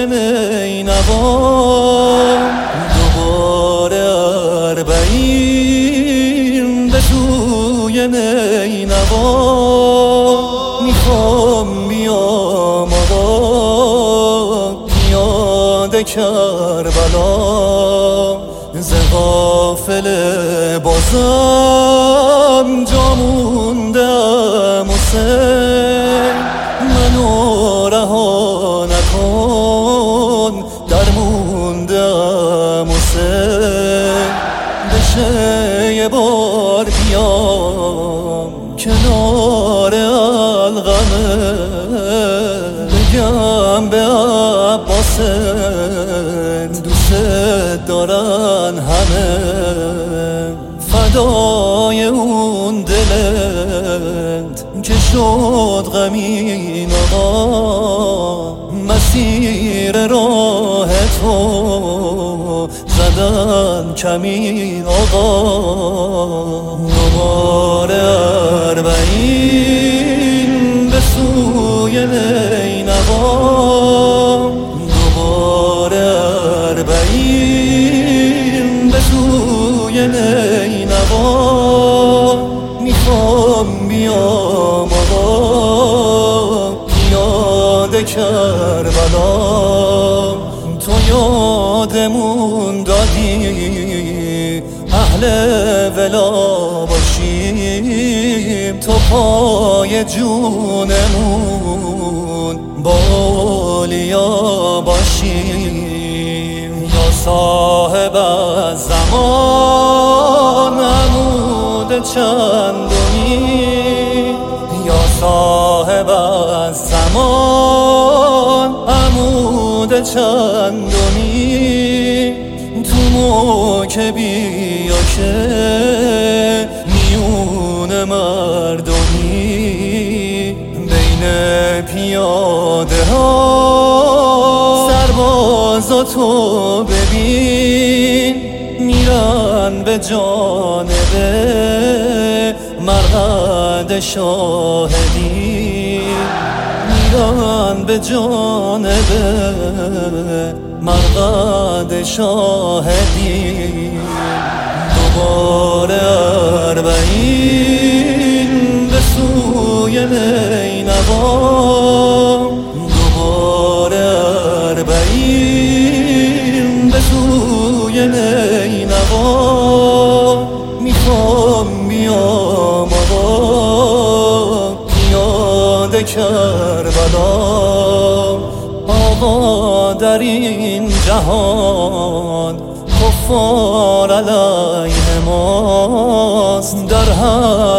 نینوا دوباره اربعین به سوی نینوا میخوام بیام آقا پیاده کربلا ز غافل بازم جا موندم حسین منو رها نکن در موندم حسین بشه یه بار بیام کنار القمه بگم به عباس دوست دارن همه فدای اون دلت که شد غمین آقا مسیر راه تو زدن کمین آقا دوباره اربعین به سوی نینوا دوباره اربعین به سوی نینوا میخوام بیام آقا پیاده کربلا تو یادمون دادی اهل ولا باشیم تو پای جونمون با اولیا باشیم یا صاحب زمان عمود چندمی یا صاحب زمان عمود چندمی تو موکبی یا که میون مردمی بین پیاده ها سربازاتو ببین میرن به جانب مرقد شاهدی میرن به جانب مرقد شاهدی دوباره اربعین به سوی نینوا دوباره اربعین به سوی نینوا میخوام بیام آقا پیاده کربلا آقا در این جهان کفار علیه ماست در هر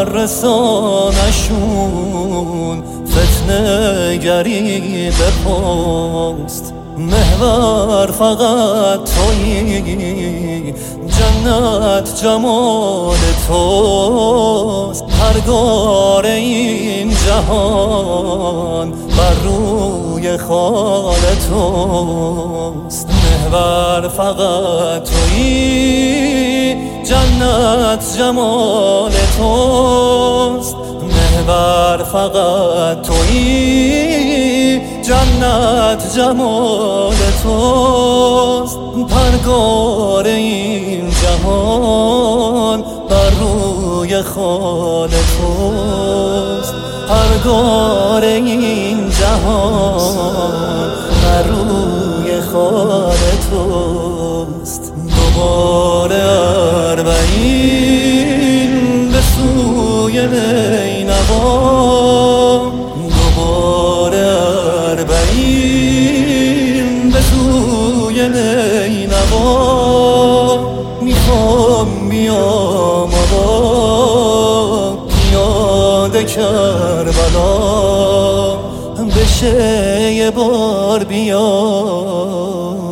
رسانشون فتنه گری به پاست محور فقط تویی جنت جمال توست پرگار این جهان بر روی خال توست محور فقط تویی جنت جمال توست محور فقط تویی جنت جمال توست پرگار این جهان بر روی خال توست پرگار این جهان بر روی خال توست دوباره اربعین به سوی نینوا دوباره اربعین به سوی نینوا میخوام بیام آقا پیاده کربلا بشه یه بار بیام